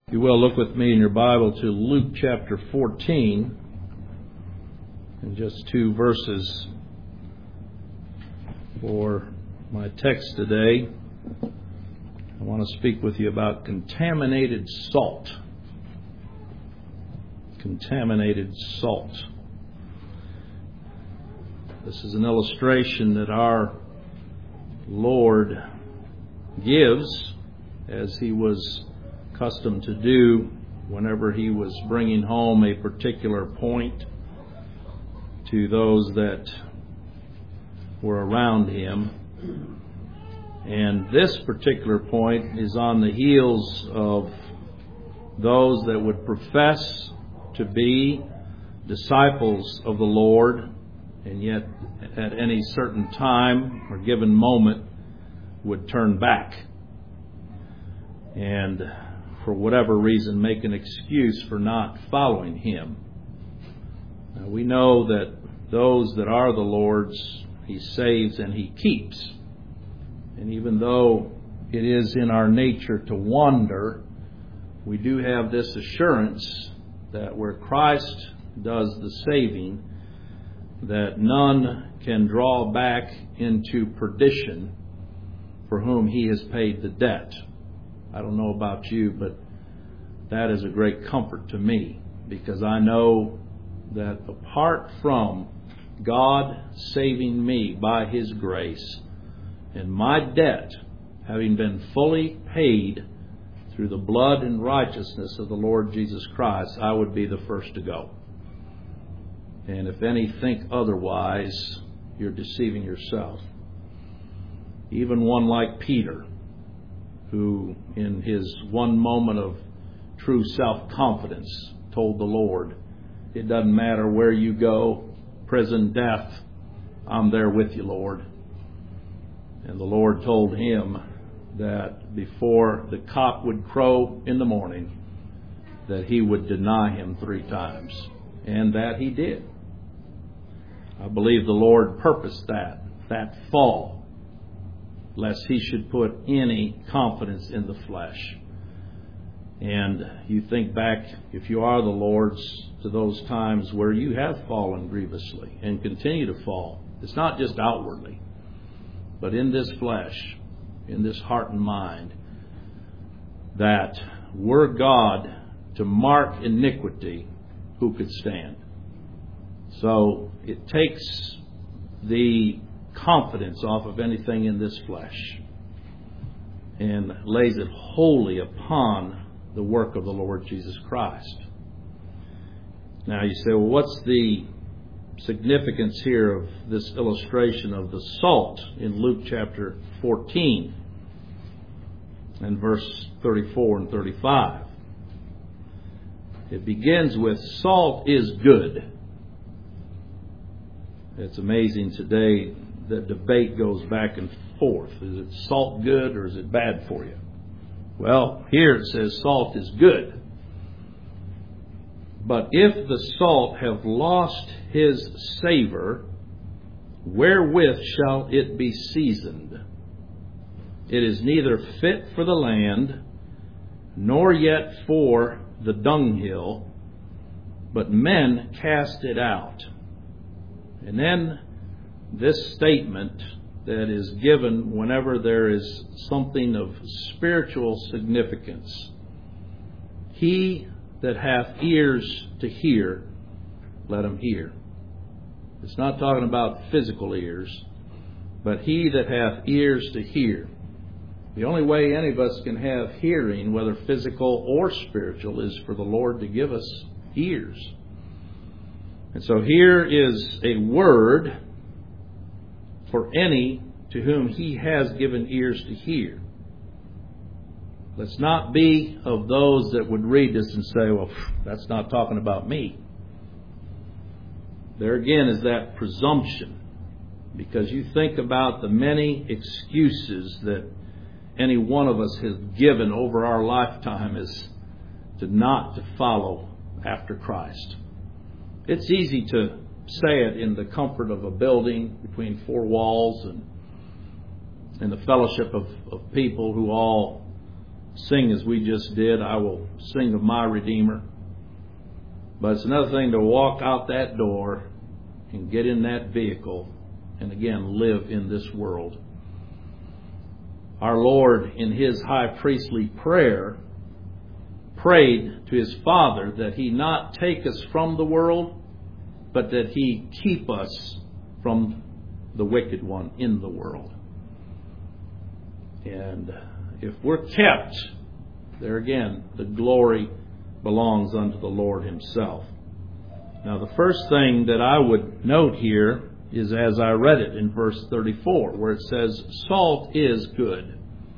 If you will, look with me in your Bible to Luke chapter 14, and just 2 verses for my text today. I want to speak with you about contaminated salt. Contaminated salt. This is an illustration that our Lord gives, as He was accustomed to do whenever He was bringing home a particular point to those that were around Him. And this particular point is on the heels of those that would profess to be disciples of the Lord, and yet at any certain time or given moment would turn back and for whatever reason make an excuse for not following Him. Now, we know that those that are the Lord's, He saves and He keeps. And even though it is in our nature to wander, we do have this assurance that where Christ does the saving, that none can draw back into perdition for whom He has paid the debt. I don't know about you, but that is a great comfort to me, because I know that apart from God saving me by His grace and my debt having been fully paid through the blood and righteousness of the Lord Jesus Christ, I would be the first to go. And if any think otherwise, you're deceiving yourself. Even one like Peter, who in his one moment of true self-confidence told the Lord, "It doesn't matter where you go, prison, death, I'm there with you, Lord." And the Lord told him that before the cock would crow in the morning, that he would deny Him 3 times. And that he did. I believe the Lord purposed that fall, lest He should put any confidence in the flesh. And you think back, if you are the Lord's, to those times where you have fallen grievously and continue to fall. It's not just outwardly, but in this flesh, in this heart and mind, that were God to mark iniquity, who could stand? So it takes the confidence off of anything in this flesh and lays it wholly upon the work of the Lord Jesus Christ. Now you say, well, what's the significance here of this illustration of the salt in Luke chapter 14 and verse 34 and 35? It begins with, salt is good. It's amazing today, the debate goes back and forth. Is it salt good or is it bad for you? Well, here it says salt is good. But if the salt have lost his savor, wherewith shall it be seasoned? It is neither fit for the land, nor yet for the dunghill, but men cast it out. And then this statement that is given whenever there is something of spiritual significance. He that hath ears to hear, let him hear. It's not talking about physical ears, but he that hath ears to hear. The only way any of us can have hearing, whether physical or spiritual, is for the Lord to give us ears. And so here is a word for any to whom He has given ears to hear. Let's not be of those that would read this and say, well, that's not talking about me. There again is that presumption, because you think about the many excuses that any one of us has given over our lifetime as to not to follow after Christ. It's easy to say it in the comfort of a building between 4 walls and the fellowship of people who all sing as we just did, I will sing of my Redeemer. But it's another thing to walk out that door and get in that vehicle and again live in this world. Our Lord, in His high priestly prayer, prayed to His Father that He not take us from the world, but that He keep us from the wicked one in the world. And if we're kept, there again, the glory belongs unto the Lord Himself. Now, the first thing that I would note here is as I read it in verse 34, where it says, salt is good.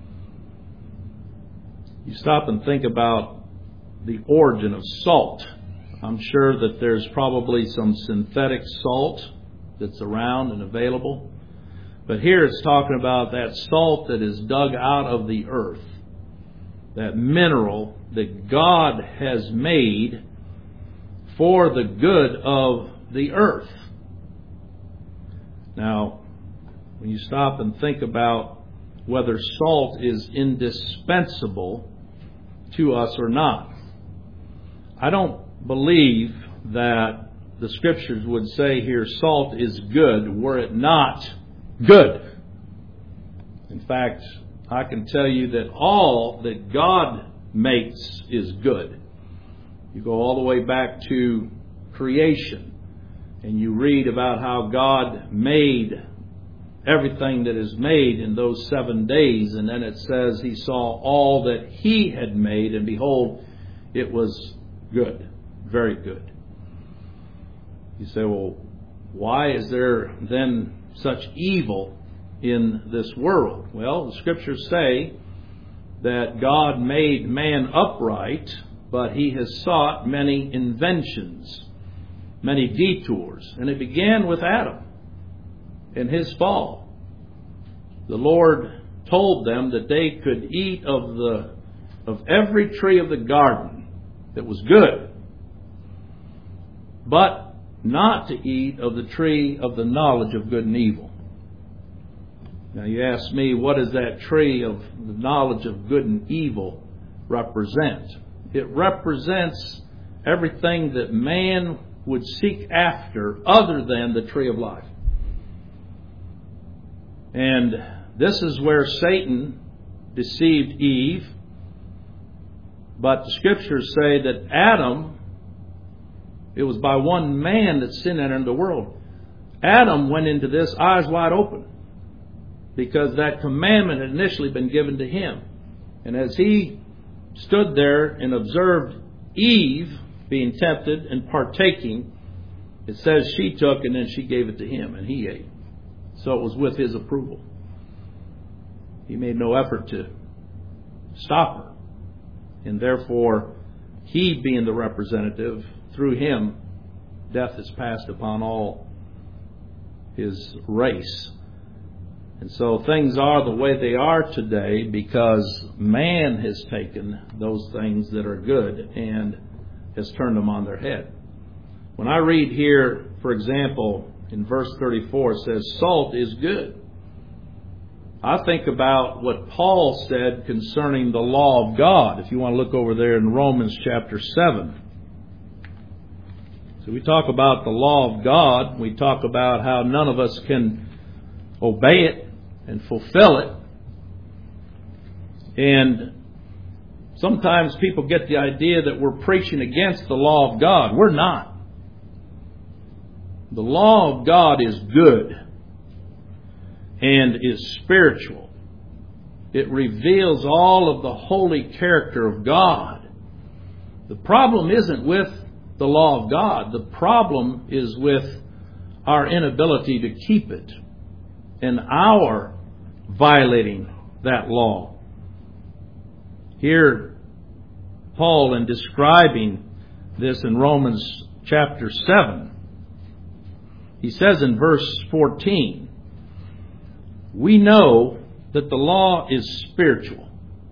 You stop and think about the origin of salt. I'm sure that there's probably some synthetic salt that's around and available. But here it's talking about that salt that is dug out of the earth. That mineral that God has made for the good of the earth. Now, when you stop and think about whether salt is indispensable to us or not, I don't believe that the Scriptures would say here salt is good were it not good. In fact, I can tell you that all that God makes is good. You go all the way back to creation and you read about how God made everything that is made in those 7 days, and then it says He saw all that He had made, and behold, it was good, very good. You say, well, why is there then such evil in this world? Well, the Scriptures say that God made man upright, but He has sought many inventions, many detours. And it began with Adam and his fall. The Lord told them that they could eat of every tree of the garden that was good, but not to eat of the tree of the knowledge of good and evil. Now you ask me, what does that tree of the knowledge of good and evil represent? It represents everything that man would seek after other than the tree of life. And this is where Satan deceived Eve. But the Scriptures say that Adam, it was by one man that sin entered the world. Adam went into this eyes wide open, because that commandment had initially been given to him. And as he stood there and observed Eve being tempted and partaking, it says she took and then she gave it to him and he ate. So it was with his approval. He made no effort to stop her. And therefore, he being the representative, through him, death is passed upon all his race. And so things are the way they are today because man has taken those things that are good and has turned them on their head. When I read here, for example, in verse 34, it says, salt is good. I think about what Paul said concerning the law of God. If you want to look over there in Romans chapter 7. So we talk about the law of God. We talk about how none of us can obey it and fulfill it. And sometimes people get the idea that we're preaching against the law of God. We're not. The law of God is good and is spiritual. It reveals all of the holy character of God. The problem isn't with the law of God. The problem is with our inability to keep it and our violating that law. Here, Paul, in describing this in Romans chapter 7, he says in verse 14, we know that the law is spiritual,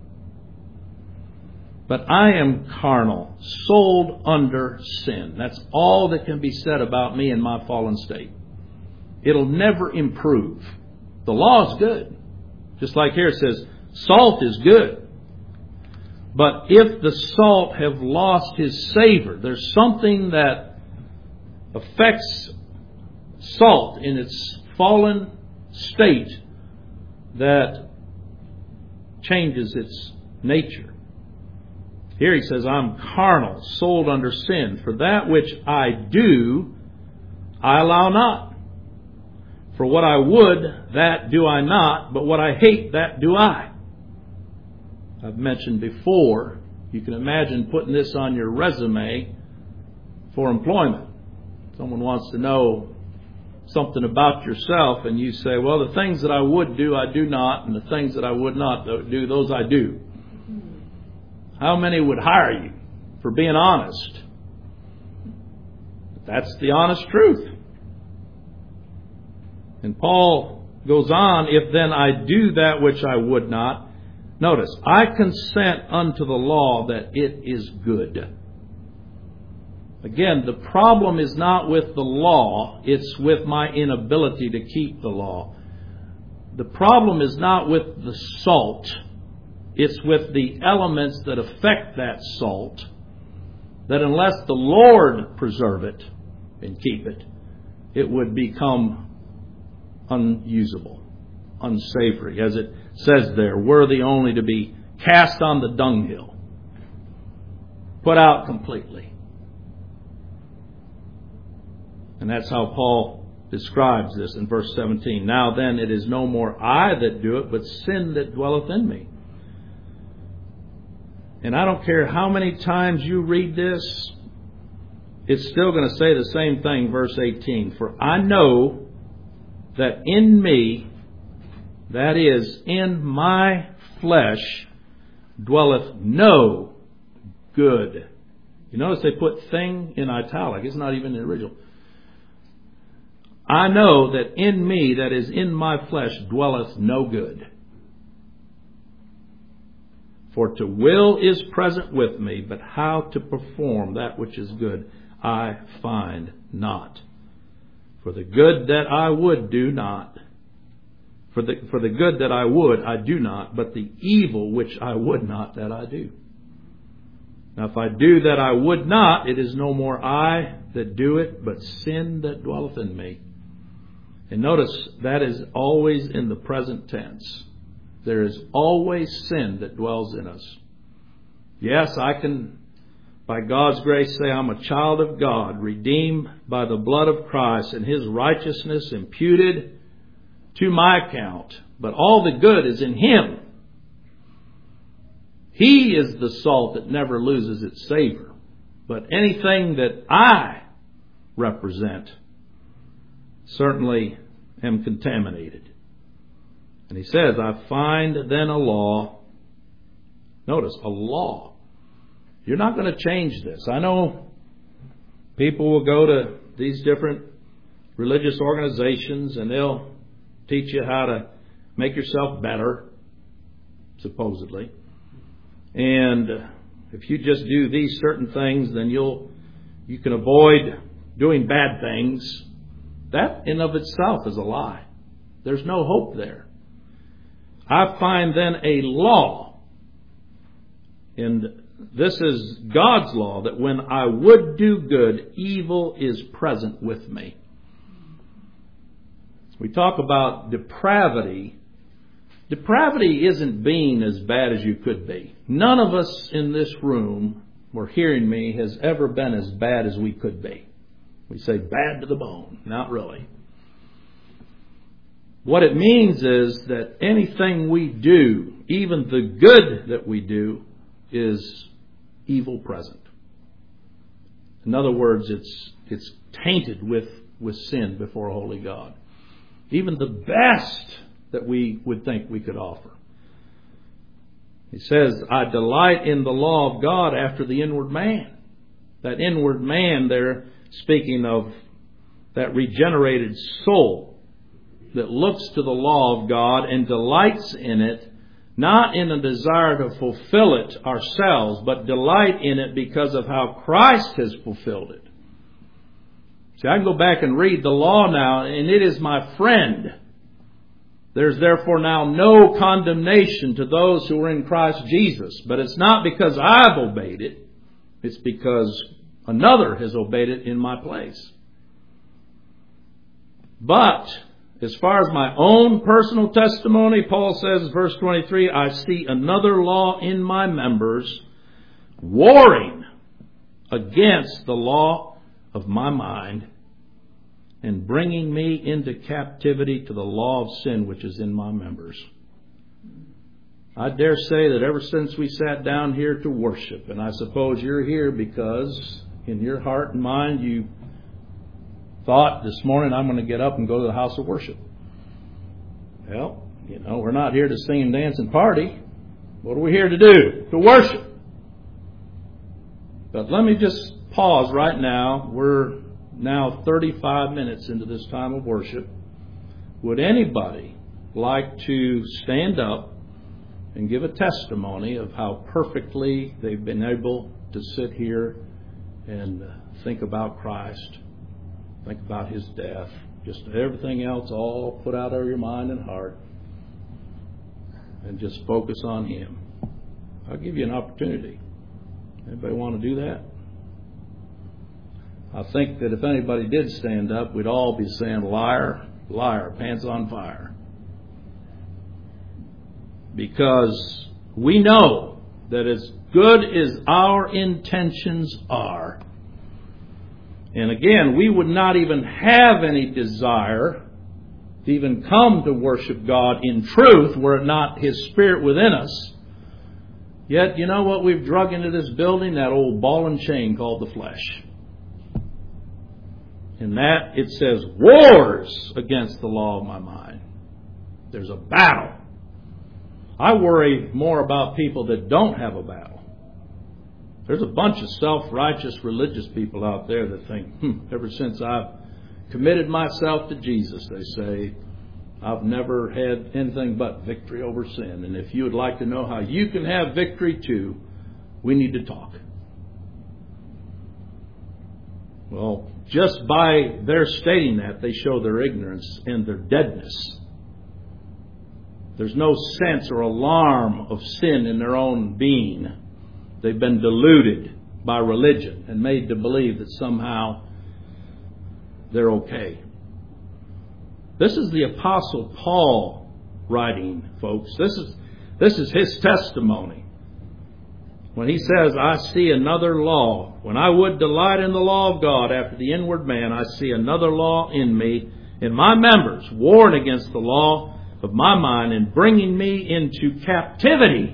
but I am carnal, sold under sin. That's all that can be said about me in my fallen state. It'll never improve. The law is good. Just like here it says, salt is good. But if the salt have lost his savor, there's something that affects salt in its fallen state that changes its nature. Here he says, I'm carnal, sold under sin. For that which I do, I allow not. For what I would, that do I not, but what I hate, that do I. I've mentioned before, you can imagine putting this on your resume for employment. Someone wants to know something about yourself, and you say, well, the things that I would do, I do not, and the things that I would not do, those I do. How many would hire you for being honest? That's the honest truth. And Paul goes on, if then I do that which I would not, notice, I consent unto the law that it is good. Again, the problem is not with the law, it's with my inability to keep the law. The problem is not with the salt, it's with the elements that affect that salt, that unless the Lord preserve it and keep it, it would become unusable, unsavory, as it says there, worthy only to be cast on the dunghill, put out completely. And that's how Paul describes this in verse 17. Now then, it is no more I that do it, but sin that dwelleth in me. And I don't care how many times you read this, it's still going to say the same thing, verse 18. For I know that in me, that is, in my flesh, dwelleth no good. You notice they put thing in italic. It's not even the original. I know that in me, that is, in my flesh, dwelleth no good. For to will is present with me, but how to perform that which is good, I find not. For the good that I would do not. For the good that I would, I do not, but the evil which I would not, that I do. Now if I do that I would not, it is no more I that do it, but sin that dwelleth in me. And notice that is always in the present tense. There is always sin that dwells in us. Yes, I can, by God's grace, say I'm a child of God, redeemed by the blood of Christ and His righteousness imputed to my account. But all the good is in Him. He is the salt that never loses its savor. But anything that I represent certainly am contaminated. And he says, I find then a law. Notice, a law. You're not going to change this. I know people will go to these different religious organizations and they'll teach you how to make yourself better, supposedly. And if you just do these certain things, then you can avoid doing bad things. That in of itself is a lie. There's no hope there. I find then a law, and this is God's law, that when I would do good, evil is present with me. We talk about depravity. Depravity isn't being as bad as you could be. None of us in this room, or hearing me, has ever been as bad as we could be. We say bad to the bone. Not really. What it means is that anything we do, even the good that we do, is evil present. In other words, it's tainted with sin before a holy God. Even the best that we would think we could offer. He says, I delight in the law of God after the inward man. That inward man there, speaking of that regenerated soul that looks to the law of God and delights in it, not in a desire to fulfill it ourselves, but delight in it because of how Christ has fulfilled it. See, I can go back and read the law now, and it is my friend. There's therefore now no condemnation to those who are in Christ Jesus. But it's not because I've obeyed it. It's because another has obeyed it in my place. But as far as my own personal testimony, Paul says, verse 23, I see another law in my members, warring against the law of my mind, and bringing me into captivity to the law of sin which is in my members. I dare say that ever since we sat down here to worship, and I suppose you're here because in your heart and mind you thought this morning, I'm going to get up and go to the house of worship. Well, we're not here to sing and dance and party. What are we here to do? To worship. But let me just pause right now. We're now 35 minutes into this time of worship. Would anybody like to stand up and give a testimony of how perfectly they've been able to sit here and think about Christ, think about His death, just everything else all put out of your mind and heart, and just focus on Him? I'll give you an opportunity. Anybody want to do that? I think that if anybody did stand up, we'd all be saying, liar, liar, pants on fire. Because we know that as good as our intentions are, and again, we would not even have any desire to even come to worship God in truth were it not His Spirit within us. Yet, you know what we've drug into this building? That old ball and chain called the flesh. In that, it says, wars against the law of my mind. There's a battle. I worry more about people that don't have a battle. There's a bunch of self-righteous religious people out there that think, ever since I've committed myself to Jesus, they say, I've never had anything but victory over sin. And if you would like to know how you can have victory too, we need to talk. Well, just by their stating that, they show their ignorance and their deadness. There's no sense or alarm of sin in their own being. They've been deluded by religion and made to believe that somehow they're okay. This is the Apostle Paul writing, folks. This is his testimony. When he says, I see another law. When I would delight in the law of God after the inward man, I see another law in me, in my members, warring against the law of my mind and bringing me into captivity.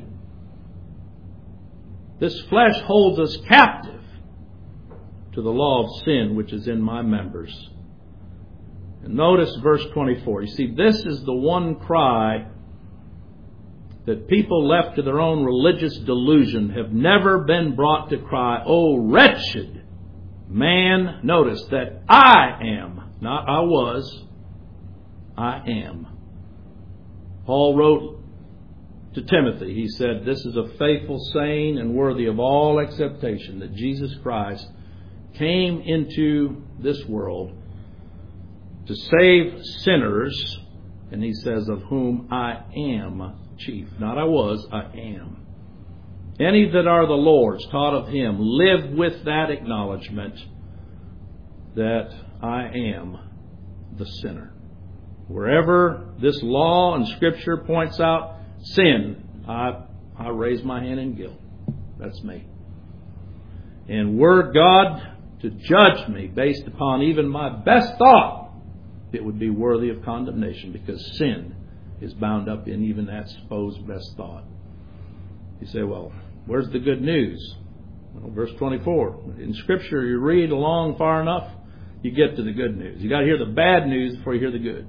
This flesh holds us captive to the law of sin which is in my members. And notice verse 24. You see, this is the one cry that people left to their own religious delusion have never been brought to cry, oh, wretched man. Notice that I am, not I was, I am. Paul wrote to Timothy, he said, this is a faithful saying and worthy of all acceptation, that Jesus Christ came into this world to save sinners, and he says, of whom I am chief. Not I was, I am. Any that are the Lord's, taught of Him, live with that acknowledgement that I am the sinner. Wherever this law and Scripture points out sin, I raise my hand in guilt. That's me. And were God to judge me based upon even my best thought, it would be worthy of condemnation, because sin is bound up in even that supposed best thought. You say, well, where's the good news? Well, verse 24. In Scripture, you read along far enough, you get to the good news. You got to hear the bad news before you hear the good.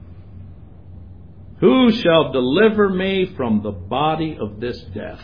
Who shall deliver me from the body of this death?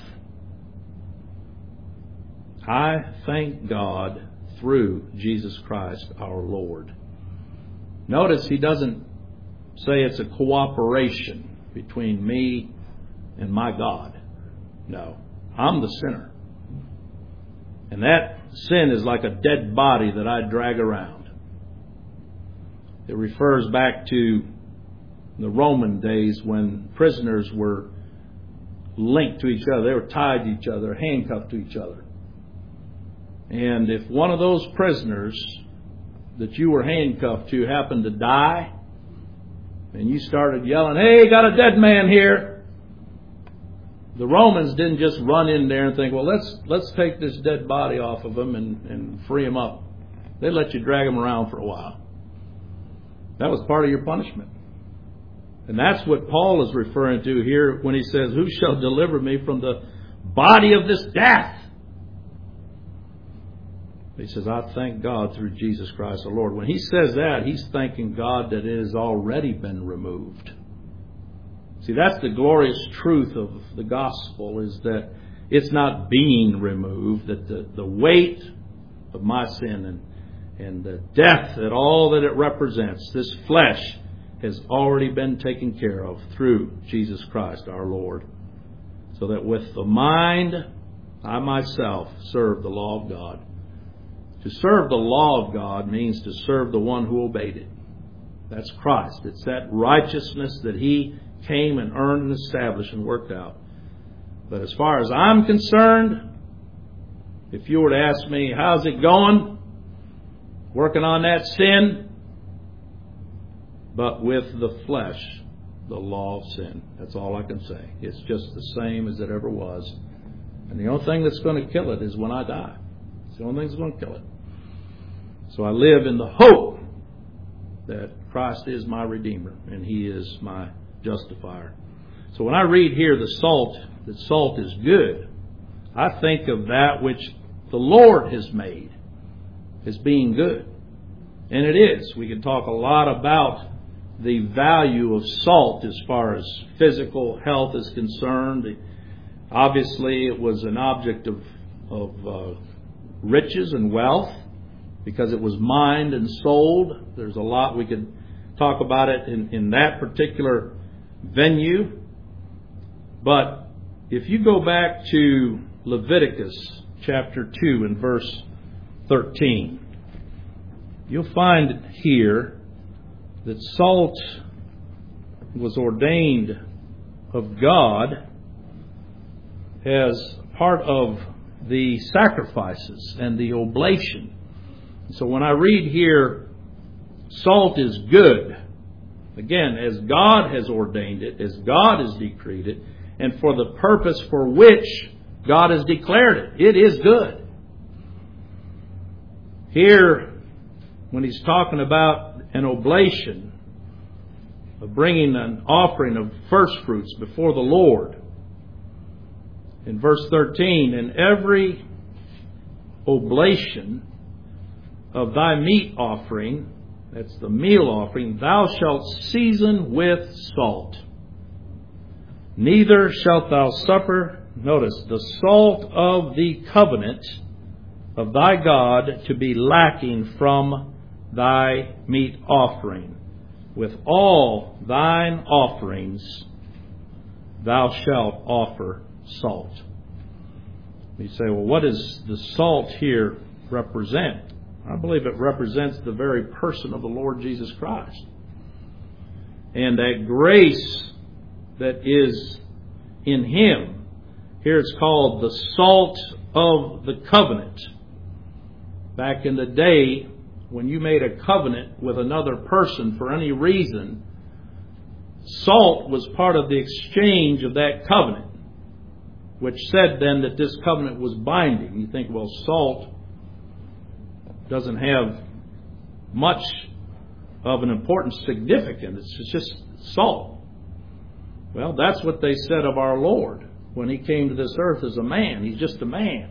I thank God through Jesus Christ our Lord. Notice he doesn't say it's a cooperation between me and my God. No, I'm the sinner. And that sin is like a dead body that I drag around. It refers back to in the Roman days when prisoners were linked to each other. They were tied to each other, handcuffed to each other. And if one of those prisoners that you were handcuffed to happened to die, and you started yelling, "Hey, got a dead man here," the Romans didn't just run in there and think, "Well, let's take this dead body off of him and free him up." They let you drag him around for a while. That was part of your punishment. And that's what Paul is referring to here when he says, "Who shall deliver me from the body of this death?" He says, "I thank God through Jesus Christ the Lord." When he says that, he's thanking God that it has already been removed. See, that's the glorious truth of the gospel, is that it's not being removed, that the weight of my sin and the death, that all that it represents, this flesh, has already been taken care of through Jesus Christ our Lord. So that with the mind, I myself serve the law of God. To serve the law of God means to serve the one who obeyed it. That's Christ. It's that righteousness that He came and earned and established and worked out. But as far as I'm concerned, if you were to ask me, how's it going? Working on that sin? But with the flesh, the law of sin. That's all I can say. It's just the same as it ever was. And the only thing that's going to kill it is when I die. It's the only thing that's going to kill it. So I live in the hope that Christ is my Redeemer and He is my justifier. So when I read here that salt is good, I think of that which the Lord has made as being good. And it is. We can talk a lot about the value of salt as far as physical health is concerned. Obviously, it was an object of riches and wealth because it was mined and sold. There's a lot we could talk about it in that particular venue. But if you go back to Leviticus chapter 2 and verse 13, you'll find here that salt was ordained of God as part of the sacrifices and the oblation. So when I read here, salt is good, again, as God has ordained it, as God has decreed it, and for the purpose for which God has declared it. It is good. Here, when he's talking about an oblation, of bringing an offering of first fruits before the Lord, in verse 13, "And every oblation of thy meat offering," that's the meal offering, "thou shalt season with salt. Neither shalt thou suffer," notice, "the salt of the covenant of thy God to be lacking from thy meat offering. With all thine offerings thou shalt offer salt." You say, well, what does the salt here represent? I believe it represents the very person of the Lord Jesus Christ. And that grace that is in Him. Here it's called the salt of the covenant. Back in the day, when you made a covenant with another person for any reason, salt was part of the exchange of that covenant, which said then that this covenant was binding. You think, well, salt doesn't have much of an important significance. It's just salt. Well, that's what they said of our Lord when He came to this earth as a man. He's just a man.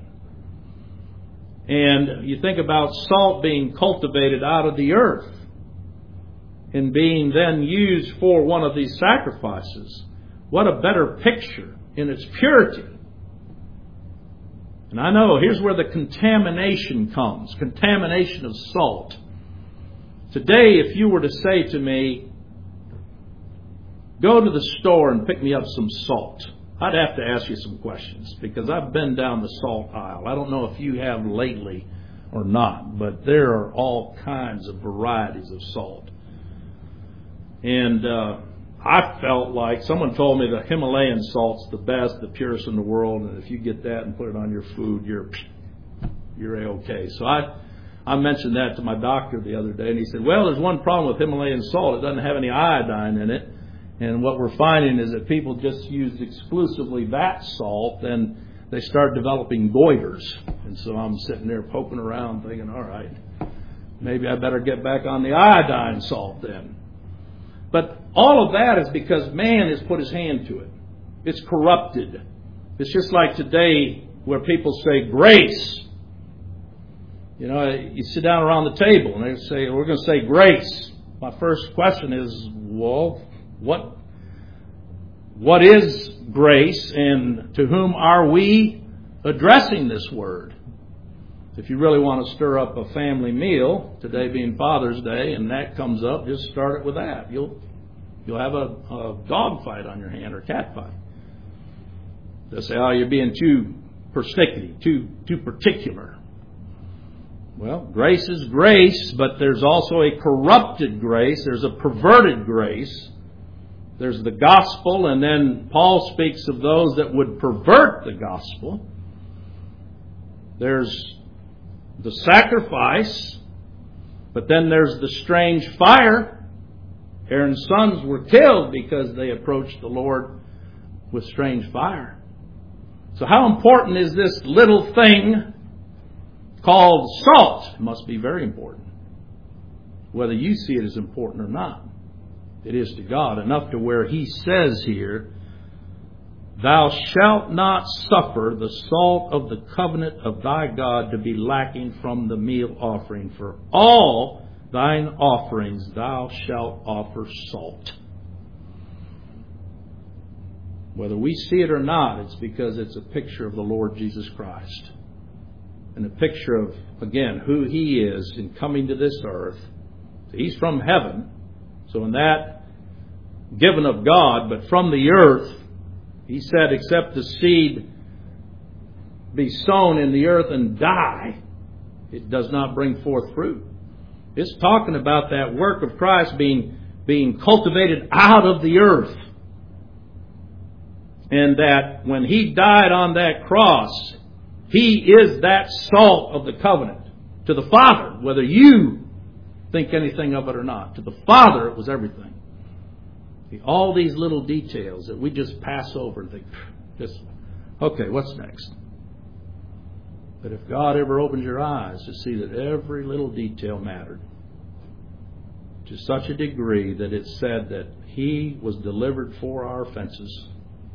And you think about salt being cultivated out of the earth and being then used for one of these sacrifices. What a better picture in its purity. And I know, here's where the contamination comes. Contamination of salt. Today, if you were to say to me, go to the store and pick me up some salt, I'd have to ask you some questions because I've been down the salt aisle. I don't know if you have lately or not, but there are all kinds of varieties of salt. And I felt like someone told me the Himalayan salt's the best, the purest in the world, and if you get that and put it on your food, you're A-okay. So I mentioned that to my doctor the other day, and he said, well, there's one problem with Himalayan salt. It doesn't have any iodine in it. And what we're finding is that people just use exclusively that salt, then they start developing goiters. And so I'm sitting there poking around thinking, all right, maybe I better get back on the iodine salt then. But all of that is because man has put his hand to it. It's corrupted. It's just like today where people say grace. You know, you sit down around the table and they say, we're going to say grace. My first question is, well, what is grace, and to whom are we addressing this word? If you really want to stir up a family meal, today being Father's Day, and that comes up, just start it with that. You'll have a dog fight on your hand or cat fight. They'll say, oh, you're being too persnickety, too particular. Well, grace is grace, but there's also a corrupted grace. There's a perverted grace. There's the gospel, and then Paul speaks of those that would pervert the gospel. There's the sacrifice, but then there's the strange fire. Aaron's sons were killed because they approached the Lord with strange fire. So how important is this little thing called salt? It must be very important. Whether you see it as important or not. It is to God, enough to where He says here, thou shalt not suffer the salt of the covenant of thy God to be lacking from the meal offering. For all thine offerings thou shalt offer salt. Whether we see it or not, it's because it's a picture of the Lord Jesus Christ. And a picture of, again, who He is in coming to this earth. He's from heaven. So in that, given of God, but from the earth, He said, except the seed be sown in the earth and die, it does not bring forth fruit. It's talking about that work of Christ being cultivated out of the earth. And that when He died on that cross, He is that salt of the covenant to the Father, whether you think anything of it or not. To the Father, it was everything. All these little details that we just pass over and think, okay, what's next? But if God ever opens your eyes to see that every little detail mattered, to such a degree that it said that He was delivered for our offenses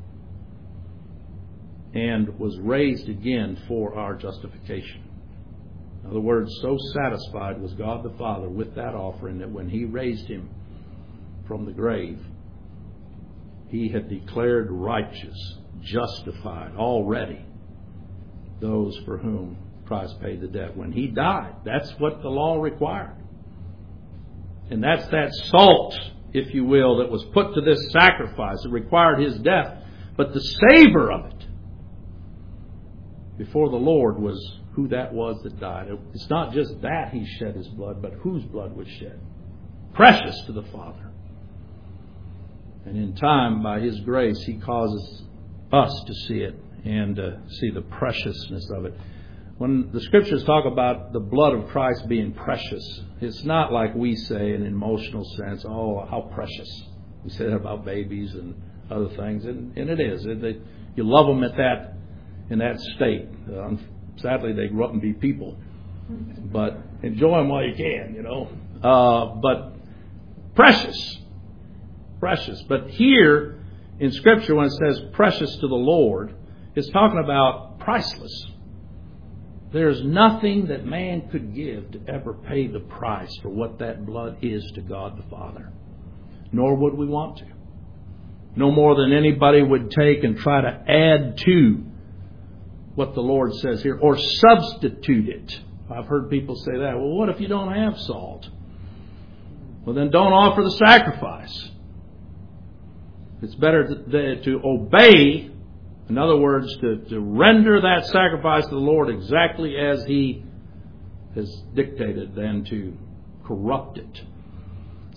and was raised again for our justification. In other words, so satisfied was God the Father with that offering that when He raised Him from the grave, He had declared righteous, justified already those for whom Christ paid the debt. When He died, that's what the law required. And that's that salt, if you will, that was put to this sacrifice. It required His death. But the savor of it before the Lord was who that was that died. It's not just that He shed His blood, but whose blood was shed. Precious to the Father. And in time, by His grace, He causes us to see it and see the preciousness of it. When the Scriptures talk about the blood of Christ being precious, it's not like we say in an emotional sense, oh, how precious. We say that about babies and other things, and it is. You love them in that state. Sadly, they grow up and be people. But enjoy them while you can, you know. But precious. Precious. But here in Scripture, when it says precious to the Lord, it's talking about priceless. There's nothing that man could give to ever pay the price for what that blood is to God the Father. Nor would we want to. No more than anybody would take and try to add to what the Lord says here, or substitute it. I've heard people say that. Well, what if you don't have salt? Well, then don't offer the sacrifice. It's better to obey, in other words, to render that sacrifice to the Lord exactly as He has dictated than to corrupt it.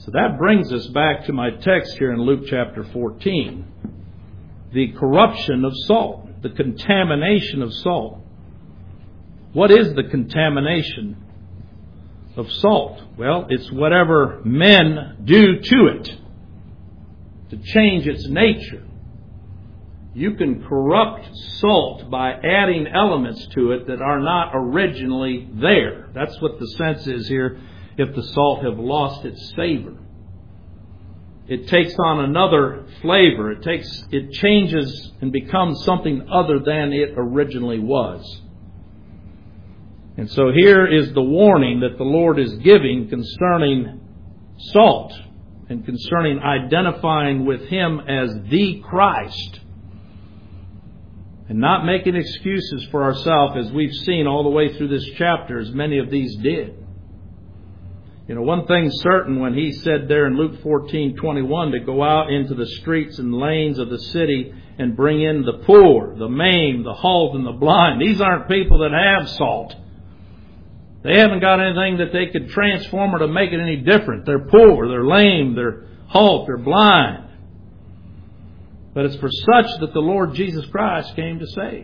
So that brings us back to my text here in Luke chapter 14. The corruption of salt, the contamination of salt. What is the contamination of salt? Well, it's whatever men do to it to change its nature. You can corrupt salt by adding elements to it that are not originally there. That's what the sense is here if the salt have lost its savor. It takes on another flavor. It changes and becomes something other than it originally was. And so here is the warning that the Lord is giving concerning salt and concerning identifying with Him as the Christ. And not making excuses for ourselves, as we've seen all the way through this chapter, as many of these did. You know, one thing's certain when He said there in Luke 14:21 to go out into the streets and lanes of the city and bring in the poor, the maimed, the halt, and the blind. These aren't people that have salt. They haven't got anything that they could transform or to make it any different. They're poor, they're lame, they're halt, they're blind. But it's for such that the Lord Jesus Christ came to save.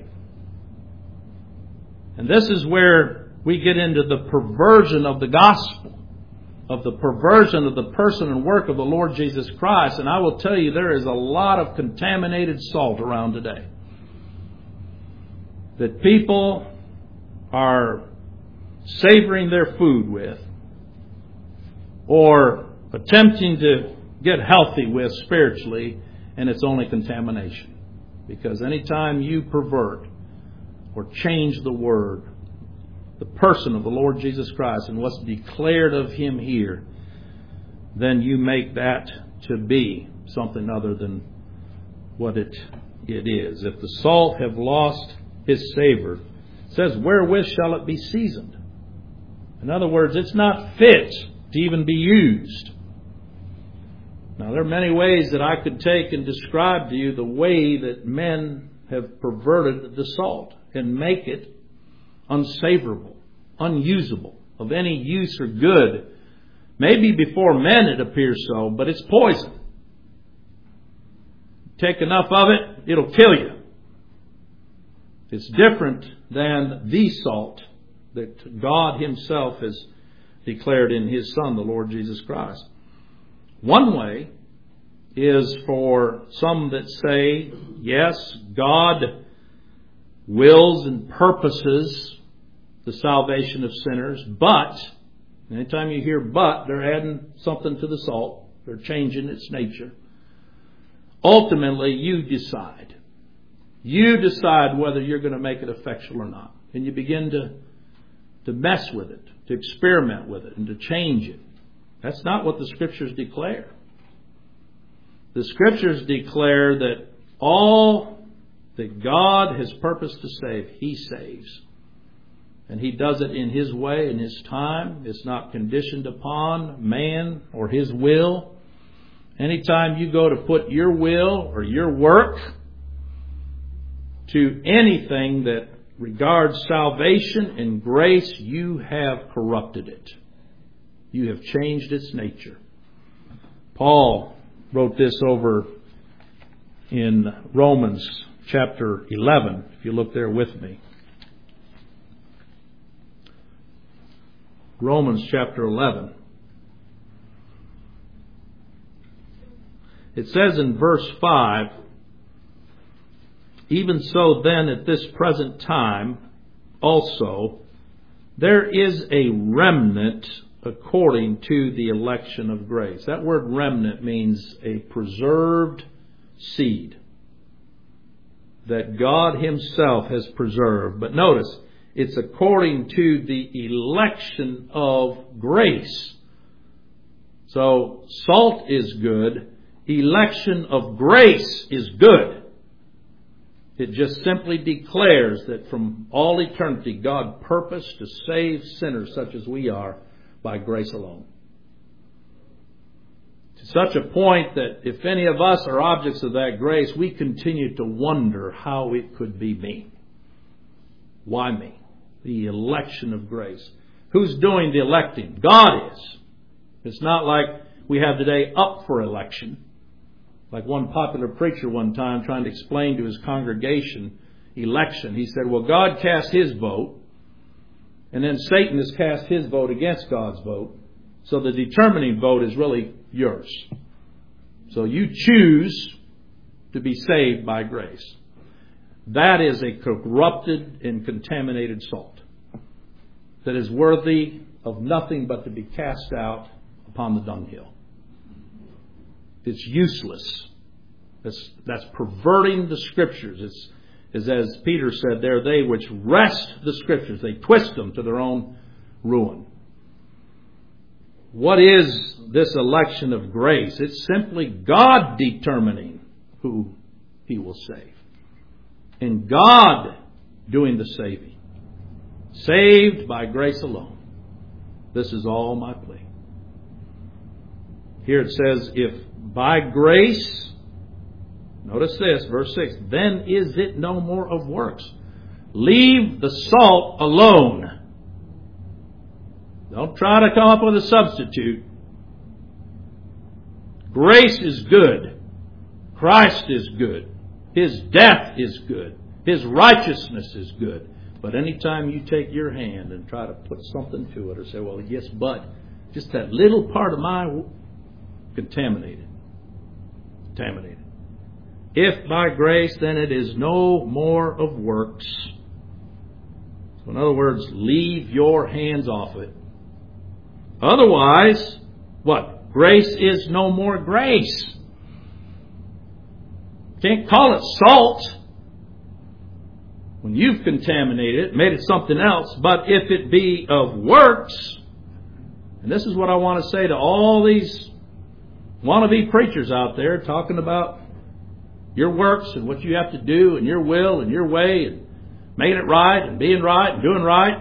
And this is where we get into the perversion of the gospel, of the perversion of the person and work of the Lord Jesus Christ. And I will tell you, there is a lot of contaminated salt around today that people are savoring their food with, or attempting to get healthy with spiritually, and it's only contamination. Because anytime you pervert or change the Word, the person of the Lord Jesus Christ and what's declared of Him here, then you make that to be something other than what it is. If the salt have lost his savor, it says, wherewith shall it be seasoned? In other words, it's not fit to even be used. Now, there are many ways that I could take and describe to you the way that men have perverted the salt and make it unsavorable, unusable, of any use or good. Maybe before men it appears so, but it's poison. Take enough of it, it'll kill you. It's different than the salt that God Himself has declared in His Son, the Lord Jesus Christ. One way is for some that say, yes, God wills and purposes the salvation of sinners, but, anytime you hear but, they're adding something to the salt. They're changing its nature. Ultimately, you decide. You decide whether you're going to make it effectual or not. And you begin to mess with it, to experiment with it, and to change it. That's not what the Scriptures declare. The Scriptures declare that all that God has purposed to save, He saves. And He does it in His way, in His time. It's not conditioned upon man or his will. Anytime you go to put your will or your work to anything that regards salvation and grace, you have corrupted it. You have changed its nature. Paul wrote this over in Romans chapter 11, if you look there with me. Romans chapter 11. It says in verse 5, even so then at this present time also there is a remnant according to the election of grace. That word remnant means a preserved seed that God Himself has preserved. But notice, it's according to the election of grace. So salt is good. Election of grace is good. It just simply declares that from all eternity, God purposed to save sinners such as we are by grace alone. To such a point that if any of us are objects of that grace, we continue to wonder how it could be me. Why me? The election of grace. Who's doing the electing? God is. It's not like we have today up for election. Like one popular preacher one time trying to explain to his congregation election. He said, well, God cast His vote, and then Satan has cast his vote against God's vote. So the determining vote is really yours. So you choose to be saved by grace. That is a corrupted and contaminated salt that is worthy of nothing but to be cast out upon the dunghill. It's useless. That's perverting the Scriptures. It's as Peter said, they're they which wrest the Scriptures. They twist them to their own ruin. What is this election of grace? It's simply God determining who He will save. And God doing the saving. Saved by grace alone. This is all my plea. Here it says, if by grace, notice this, verse 6, then is it no more of works. Leave the salt alone. Don't try to come up with a substitute. Grace is good. Christ is good. His death is good. His righteousness is good. But anytime you take your hand and try to put something to it or say, well, yes, but just that little part of my contaminated. Contaminated. If by grace, then it is no more of works. So in other words, leave your hands off it. Otherwise, what? Grace is no more grace. Can't call it salt when you've contaminated it, made it something else. But if it be of works, and this is what I want to say to all these wannabe preachers out there talking about your works and what you have to do and your will and your way and making it right and being right and doing right,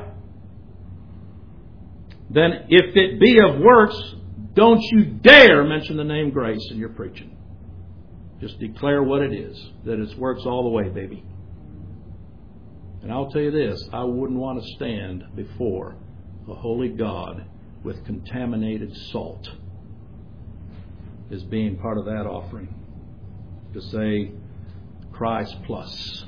then if it be of works, don't you dare mention the name grace in your preaching. Just declare what it is, that it's works all the way, baby. And I'll tell you this, I wouldn't want to stand before a holy God with contaminated salt as being part of that offering. To say, Christ plus.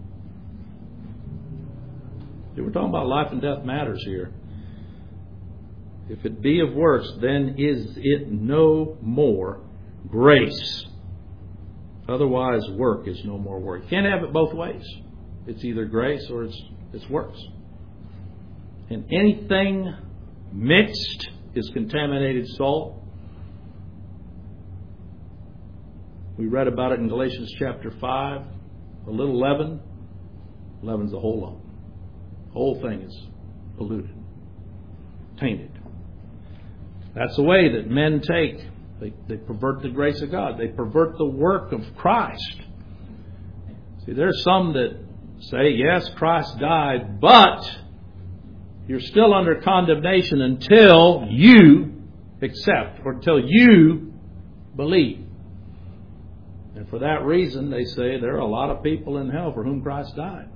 We're talking about life and death matters here. If it be of works, then is it no more grace. Otherwise, work is no more work. You can't have it both ways. It's either grace or it's works. And anything mixed is contaminated salt. We read about it in Galatians chapter 5. A little leaven. Leaven's the whole lump. The whole thing is polluted. Tainted. That's the way that men take. They pervert the grace of God. They pervert the work of Christ. See, there's some that say, yes, Christ died, but you're still under condemnation until you accept or until you believe. And for that reason, they say there are a lot of people in hell for whom Christ died.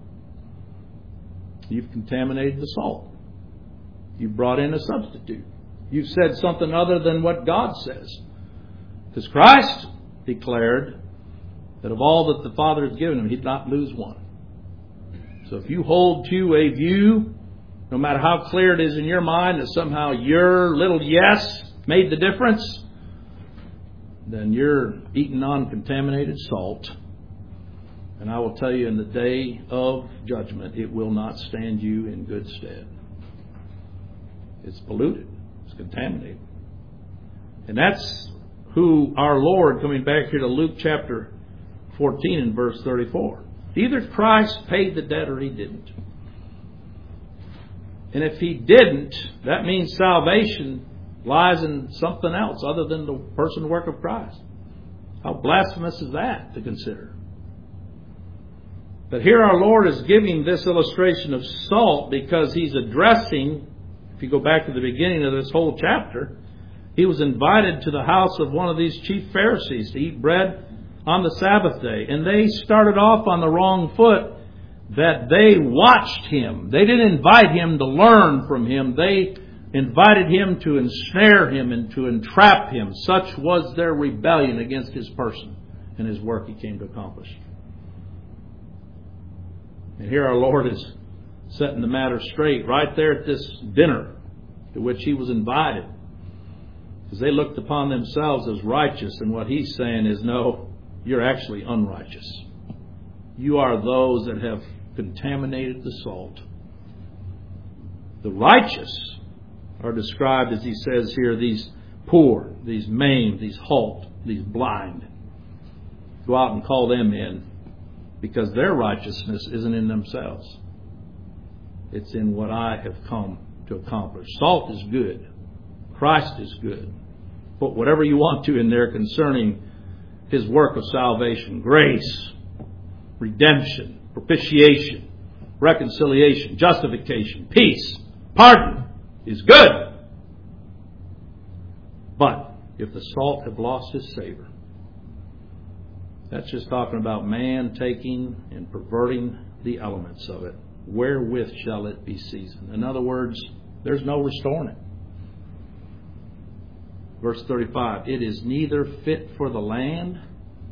You've contaminated the salt. You've brought in a substitute. You've said something other than what God says. Because Christ declared that of all that the Father has given Him, He'd not lose one. So if you hold to a view, no matter how clear it is in your mind, that somehow your little yes made the difference, then you're eating on contaminated salt. And I will tell you, in the day of judgment, it will not stand you in good stead. It's polluted. It's contaminated. And that's who our Lord, coming back here to Luke chapter 14 and verse 34. Either Christ paid the debt or He didn't. And if He didn't, that means salvation lies in something else other than the person and work of Christ. How blasphemous is that to consider? But here our Lord is giving this illustration of salt because He's addressing, if you go back to the beginning of this whole chapter, He was invited to the house of one of these chief Pharisees to eat bread on the Sabbath day. And they started off on the wrong foot, that they watched Him. They didn't invite Him to learn from Him. They invited him to ensnare him and to entrap him. Such was their rebellion against his person and his work he came to accomplish. And here our Lord is setting the matter straight right there at this dinner to which he was invited. Because they looked upon themselves as righteous, and what he's saying is, no, you're actually unrighteous. You are those that have contaminated the salt. The righteous are described, as he says here, these poor, these maimed, these halt, these blind. Go out and call them in, because their righteousness isn't in themselves. It's in what I have come to accomplish. Salt is good. Christ is good. Put whatever you want to in there concerning his work of salvation. Grace, redemption, propitiation, reconciliation, justification, peace, pardon is good. But if the salt have lost his savor, that's just talking about man taking and perverting the elements of it. Wherewith shall it be seasoned? In other words, there's no restoring it. Verse 35, it is neither fit for the land.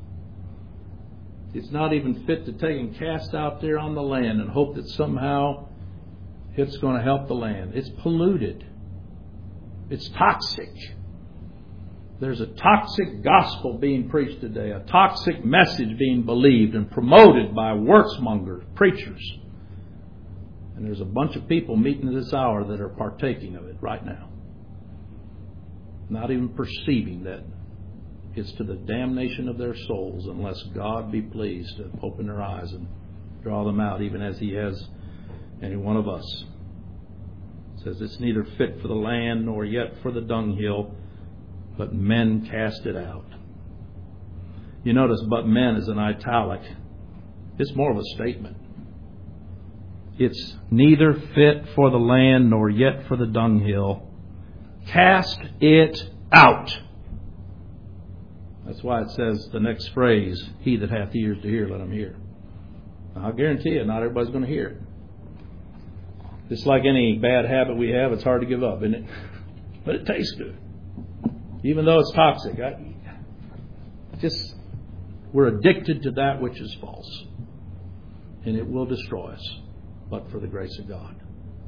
It's not even fit to take and cast out there on the land and hope that somehow it's going to help the land. It's polluted. It's toxic. There's a toxic gospel being preached today, a toxic message being believed and promoted by worksmongers, preachers. And there's a bunch of people meeting at this hour that are partaking of it right now. Not even perceiving that it's to the damnation of their souls unless God be pleased to open their eyes and draw them out, even as he has any one of us. It says it's neither fit for the land nor yet for the dunghill, but men cast it out. You notice but men is an italic. It's more of a statement. It's neither fit for the land nor yet for the dunghill. Cast it out. That's why it says the next phrase, he that hath ears to hear, let him hear. Now, I'll guarantee you, not everybody's going to hear it. Just like any bad habit we have, it's hard to give up, isn't it? But it tastes good. Even though it's toxic. We're addicted to that which is false. And it will destroy us, but for the grace of God.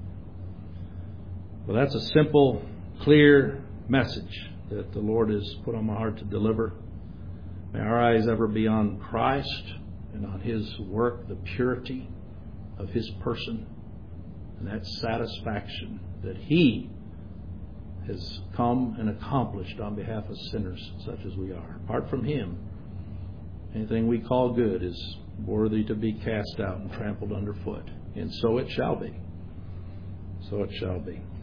Well, that's a simple, clear message that the Lord has put on my heart to deliver. May our eyes ever be on Christ and on his work, the purity of his person, and that satisfaction that he has come and accomplished on behalf of sinners such as we are. Apart from him, anything we call good is worthy to be cast out and trampled underfoot. And so it shall be. So it shall be.